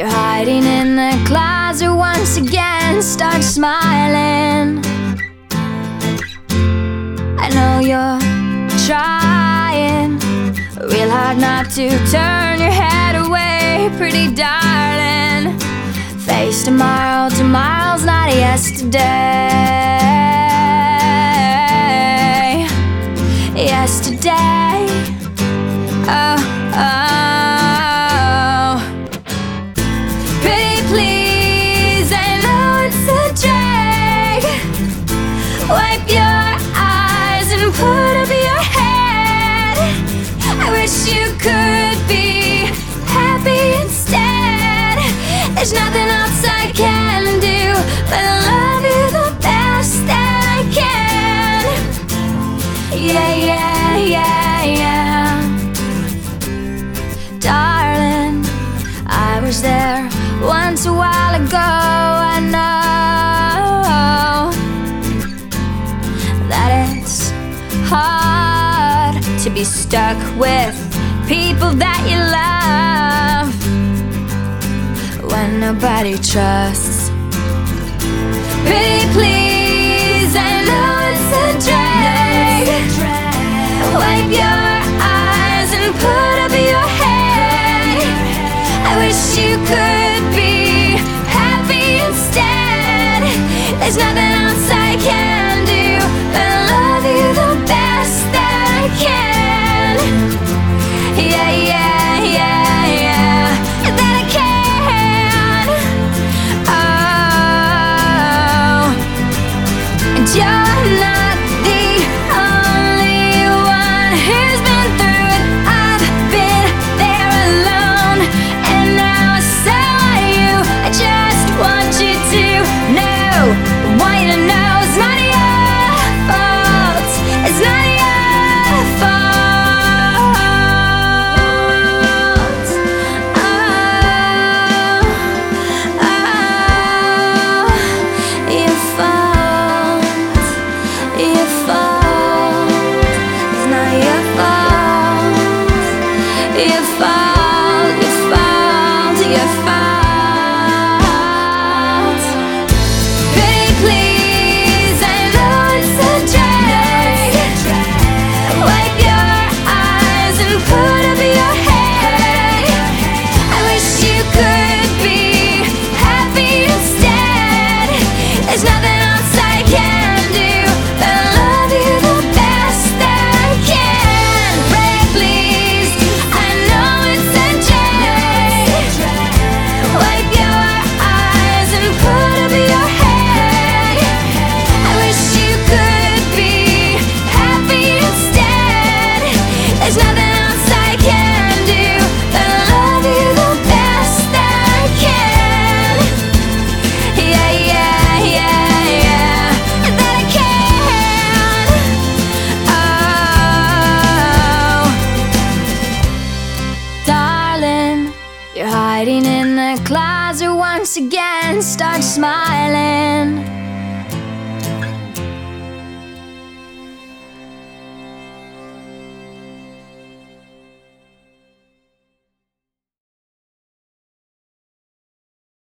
You're hiding in the closet once again. Start smiling. I know you're trying real hard not to turn your head away, pretty darling. Face tomorrow, tomorrow's not yesterday. Yesterday, oh, oh. Pretty please, I know it's a drag. Wipe your eyes and put up your head. I wish you could be happy instead. There's nothing else I can do but love you the best that I can. Yeah, yeah, yeah, yeah. Darling, I was there once a while ago. I know that it's hard to be stuck with people that you love when nobody trusts. Pretty please, I know it's a drag. Wipe your eyes and put up your head. I wish you could be happy instead. There's nothing else I can do but love you the best that I can. Yeah, yeah, yeah, yeah, that I can. Oh, and you're not the only one who's been through it. I've been there alone, and now so are you. I just want you to know, want you to know it's not your fault. It's not your fault. Oh, oh, your fault. Your fault. It's not your fault. Your fault. Your fault. Your fault. Pretty please, I know it's a drag. Wipe your eyes and put up your head. I wish you could be happy instead. There's nothing else I can do but love you the best that I can. Pretty please, I know it's a drag. Wipe your eyes and put up your head. I wish you could be happy instead. There's nothing else I can do but love you the best that I can. Yeah, yeah, yeah, yeah, that I can. Oh, darling, you're hiding in the closet once again. Start smiling.